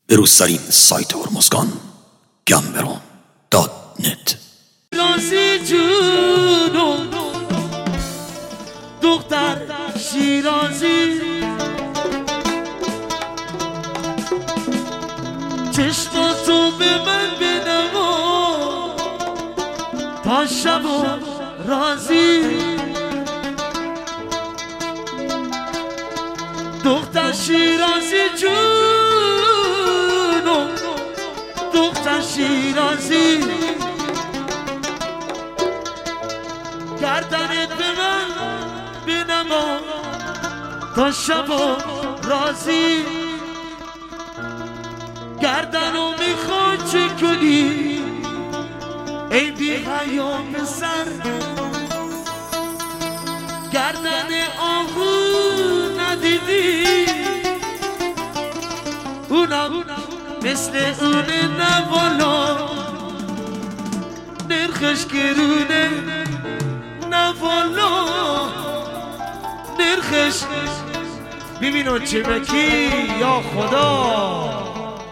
به روزترین سایت هرمزگان gambero.net. رازی جونو دختر شیرازی، چشماتو به من بنما تا شب و رازی. دختر شیرازی جونو دختر شیرازی، گردنت به من بنما تا شب و رازی. گردنو میخوای چه کنی ای بی حیا پسر، گردن آهو ندیدی اونم مثل اون نوالا، نرخش گرونه نوالا، نرخش ببینو چه بکی یا خدا.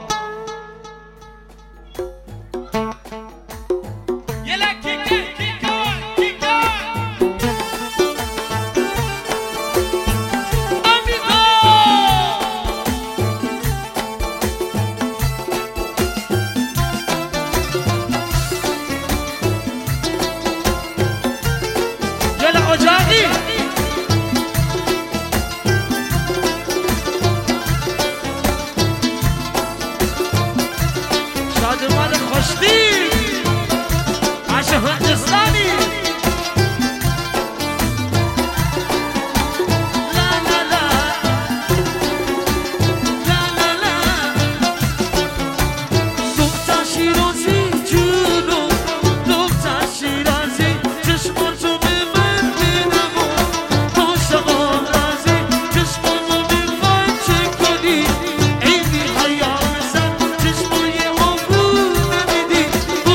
شادمان خوشتی عشق هندستانی. لا لا لا لا لا لا. دختر شیرازی جونو دختر شیرازی، چشماتو به من بنما تا شب رازی. چشماتو میخوای چه کنی ای بی حیا پسر، چشمای آهو ندیدی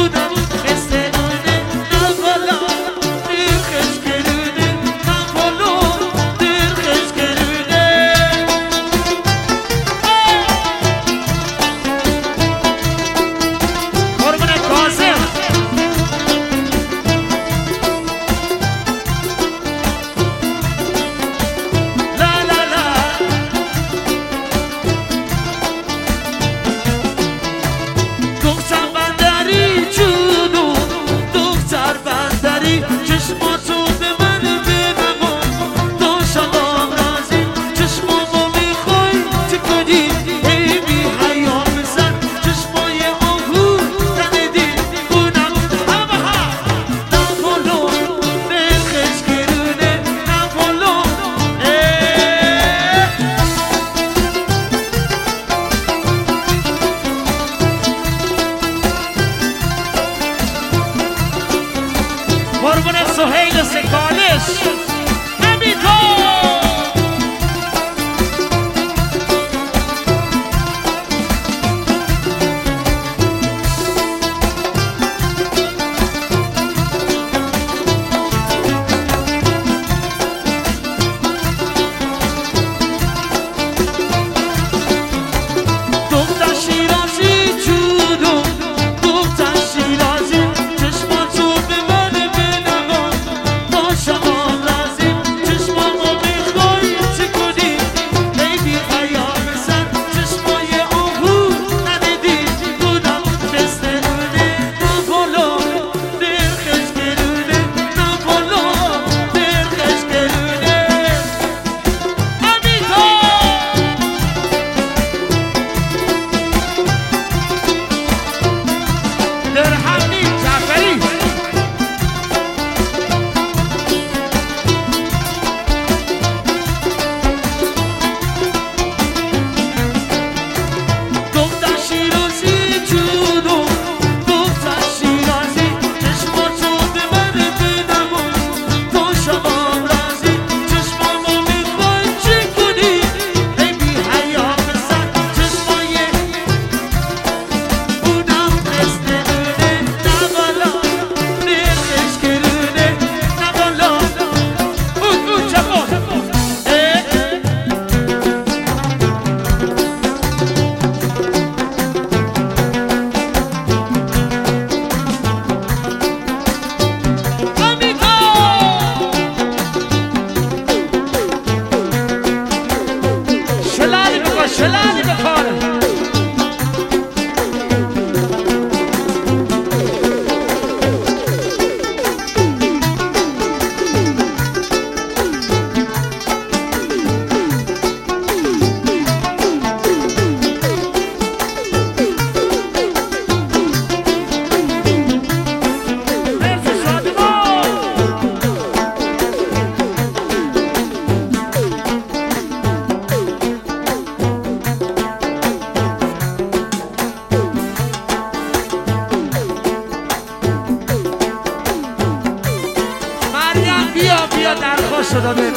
صدا بیر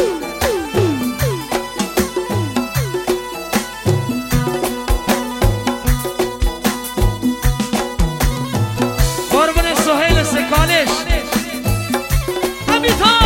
قربون سهیل سکالش همیتا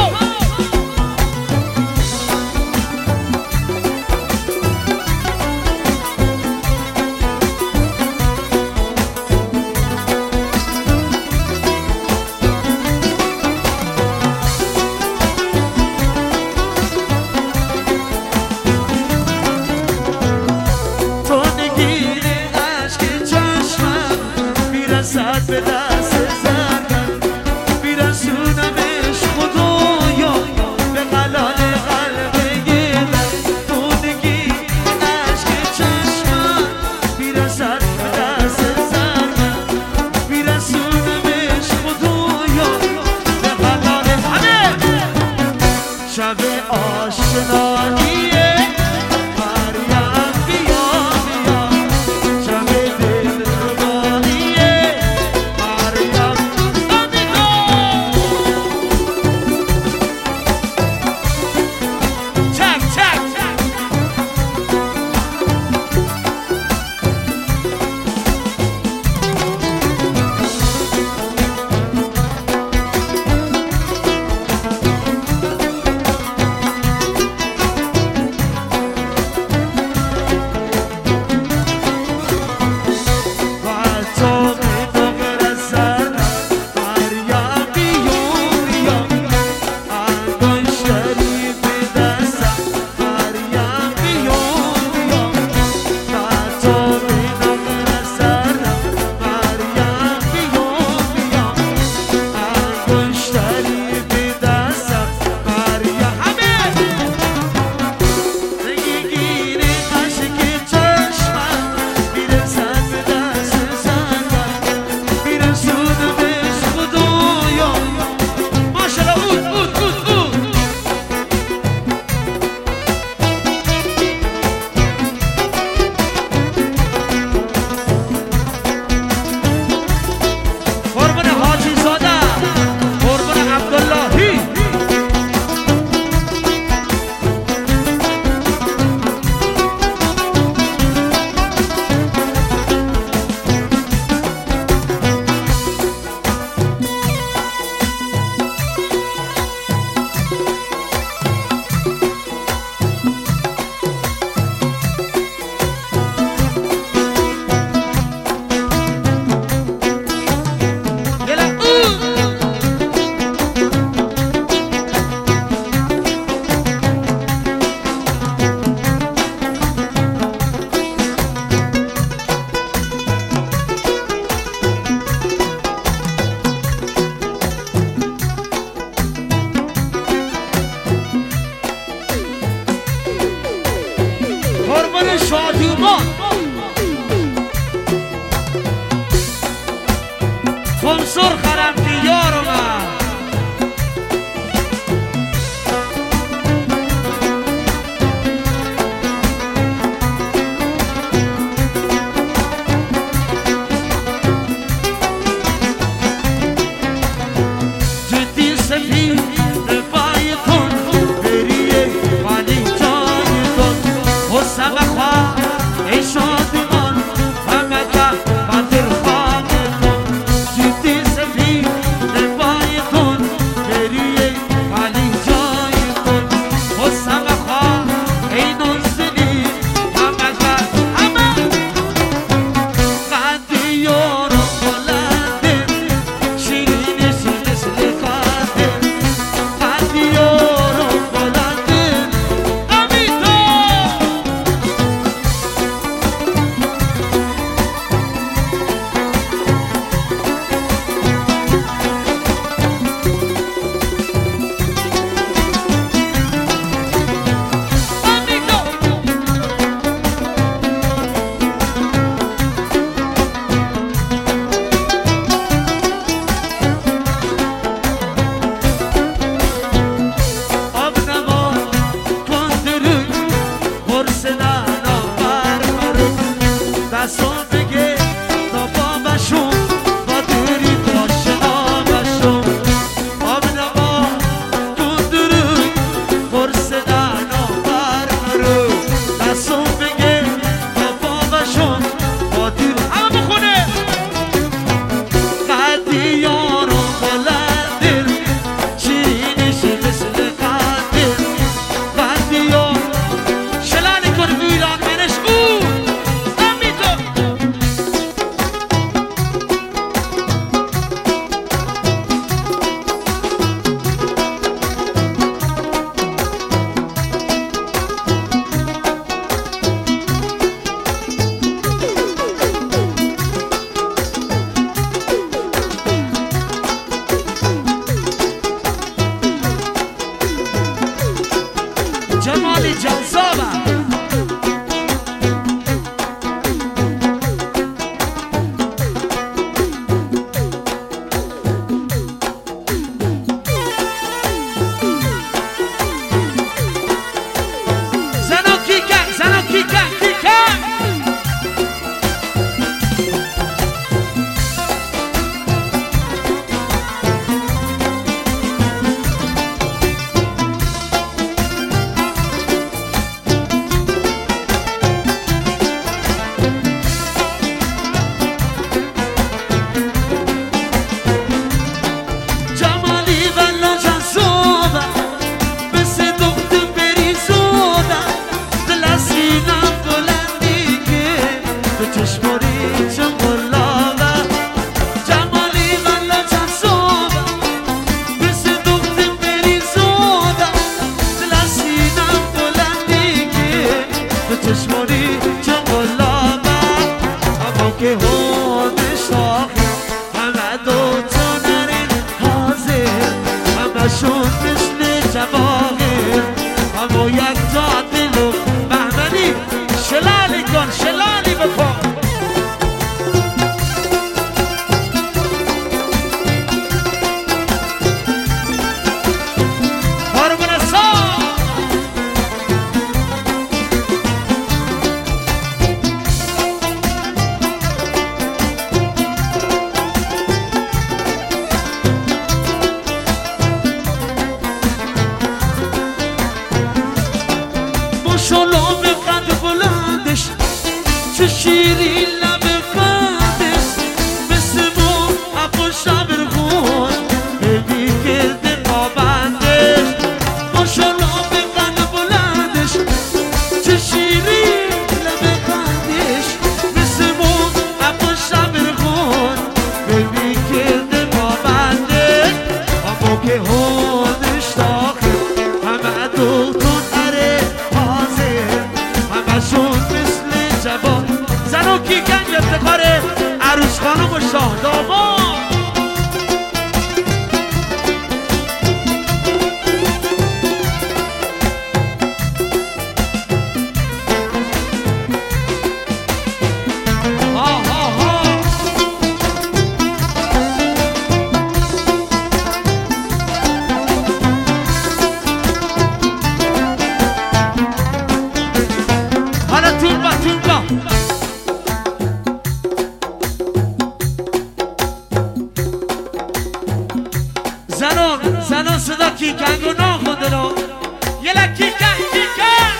به دست زدن میرسونمش خدایا به قلال قلب گیرم تونگی عشق چشمم میرسد به دست زدن میرسونمش خدایا به قلال همه شب آشناییه شادیمان فنسور خرم دیار من جدی سفید پایتون بریه ولی جایتون و سمخواه ای شادیمان همه که بدر خواهتون جدی سفید پایتون بریه ولی جایتون و سمخواه ای نوزنی همه که همه قدی یارو بلنده شیرینی سیدس لکاته قدی یارو بلنده امیتا چشموری چون گلابه جمالی غلا چند مثل دختر بری زوده دل از سینم بلندی که به چشموری چون گلابه اما که هونش آخی همه دوتا نرین حاضر همشون مثل جواهر اما یک تا دل و بهمنی شلالی کن شلالی بکن شلوم قد بلندش چه شیرین لب قدش مثل مو ابو شبرخون ببی کرده قابندش ما شلوم قد بلندش چه شیرین لب قدش مثل مو ابو شبرخون ببی کرده قابندش اما که هونش داخل همه دوتون همشون مثل جوان زن و کیکن افتخار عروس خانم و شاه داماد زنان صدا کیکن و ناخونده رو یه لک کیکن کیکن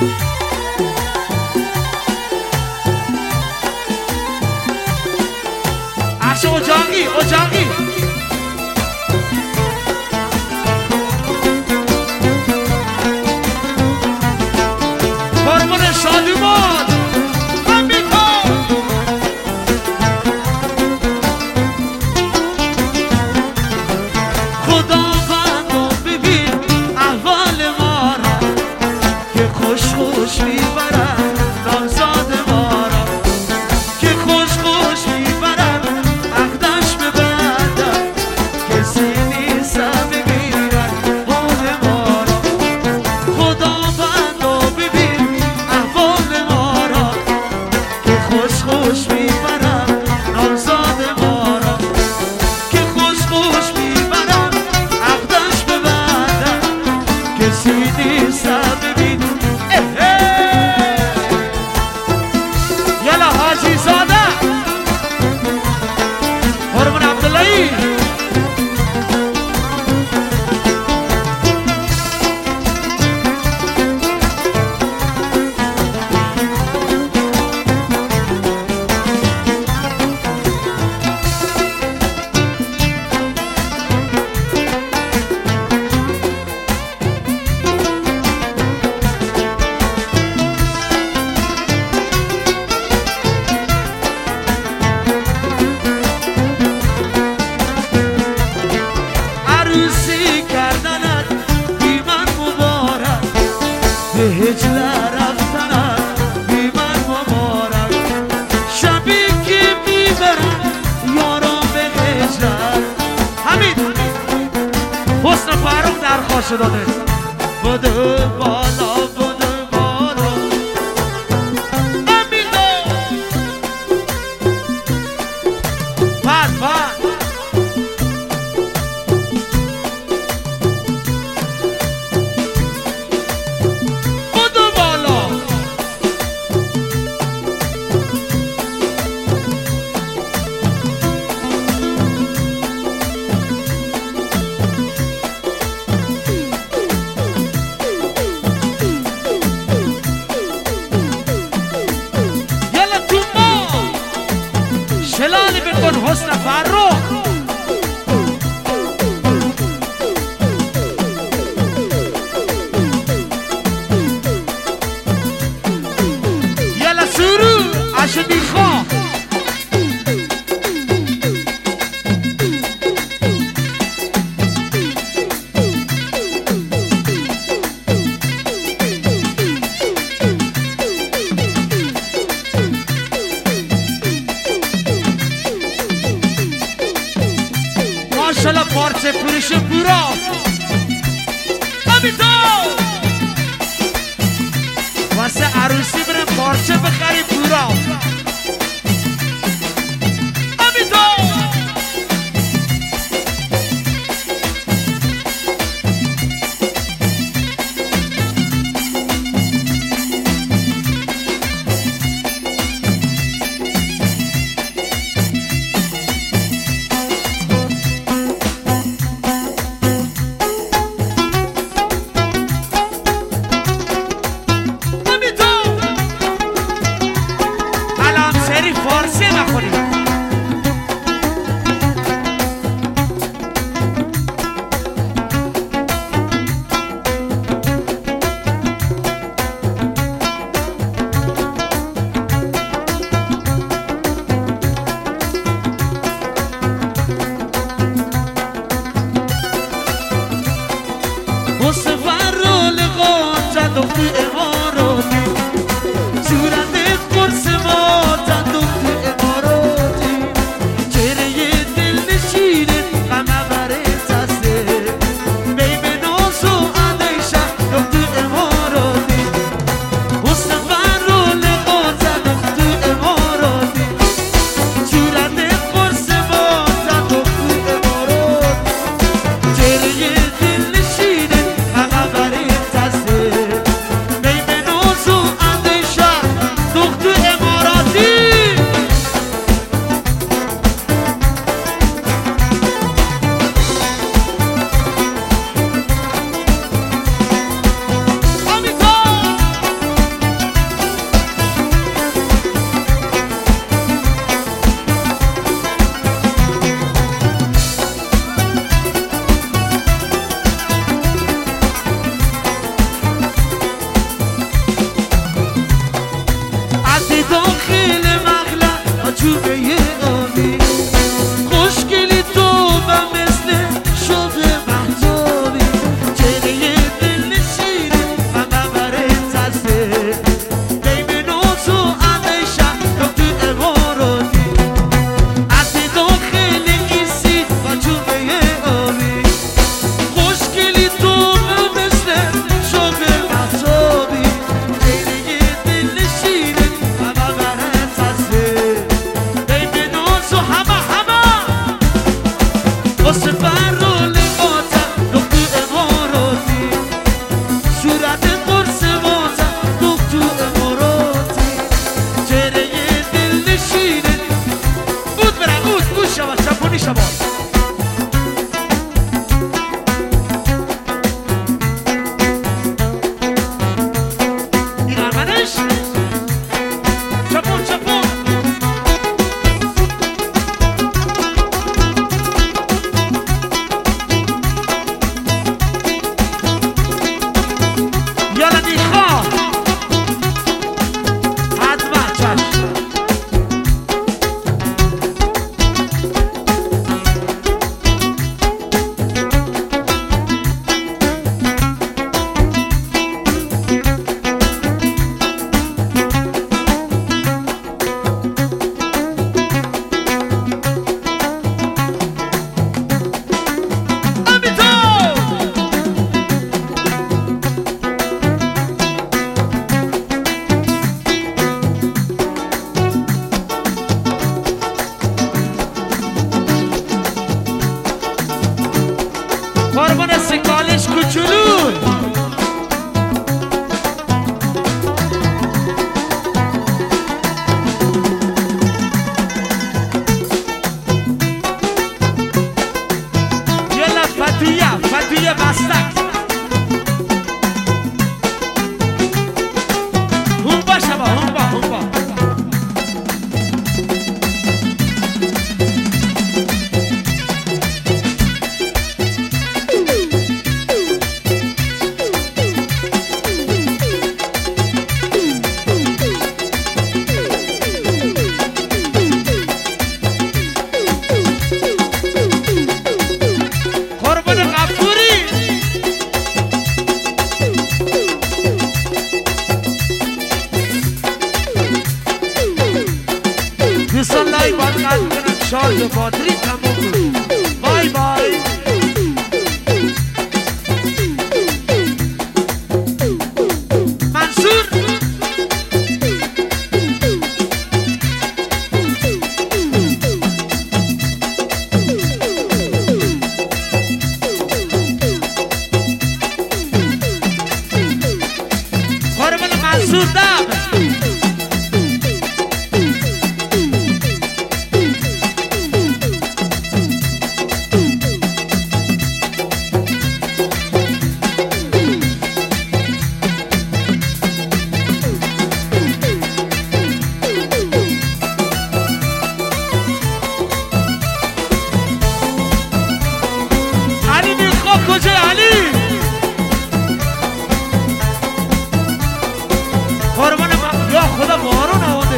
عرش اجاقی اجاقی هرمون شادومان خوش میبرن نامزاد ما را که خوش خوش میبرن عقدش ببندن کسی نیستم ببینن حال ما را خدا بندو ببین احوال ما را که خوش خوش میبرن نامزاد ما را که خوش خوش میبرن عقدش ببندن کسی نیستم ببین حاجی زاده هرمون عبداللهی هجله رفتنت بی من مبارک شبی که میبرم یارم به هجلت حمید حسن فرخ درخواست داده بده بالا بده بالا امیدو پد شلالی بکن حسن فرخ یلا سرو عشقی خواه ماشالله پارچه فروش پورا همینطور واسه عروسی بریم پارچه بخری پورا شارژ باتری تموم بود. بای بای. منصور قربان منصور دم. علی میخواه کجا علی؟ قربان من یا خدا بارون آمده.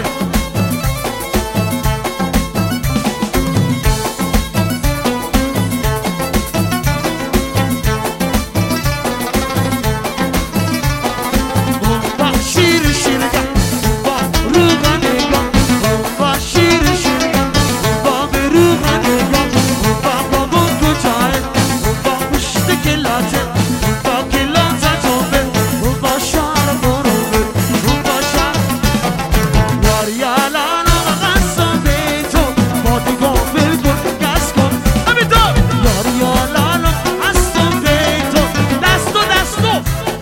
با شیر شیرگم با روغنگم با شیر شیرگم با روغنگم با بابون کجای با پشت کلاته با کلاته توبه با شار برو با شار یاریالانا غصه بیتو با دیگاه بلکن گس کن همینطور یاریالانا غصه بیتو دستو دستو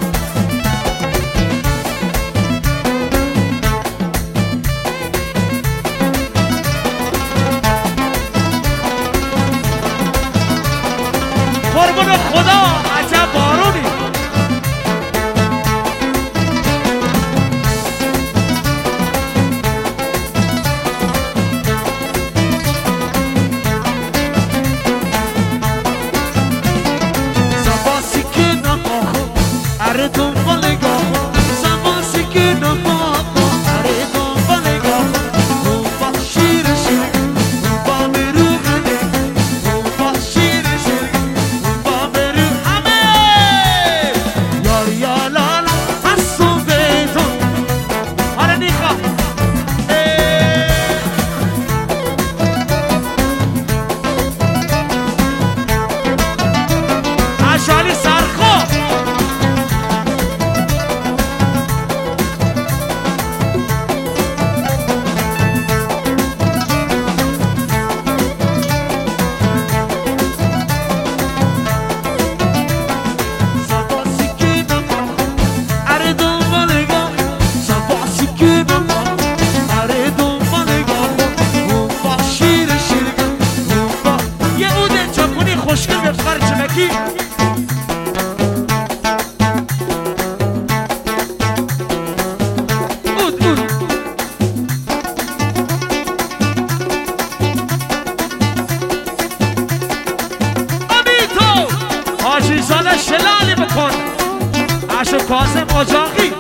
قربان خدا عجب بارونی. زباسی که نماخو اره دنبال گاهو زباسی که نماخو اره دنبال گاهو با شیر شیر با بروغنه با شیر شیر با برو همه یاریالالا حسو بیتون آره نیخوا اشالی سرخو زباسی که نماخو اره دنبال گاهو زباسی که نماخو اره دنبال گاهو با شیر شیر با یه اود چاپونی خوشگل بفخر چمکی اود امیتو حاجی زاله شلالی بکن عشق کاظم اجاقی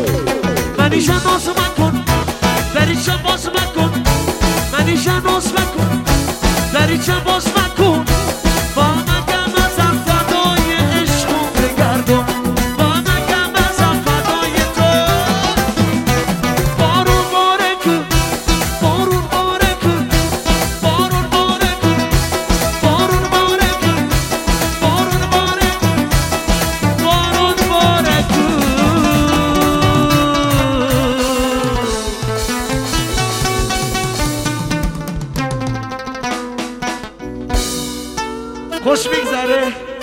منیشان باز مکن خوش میگذره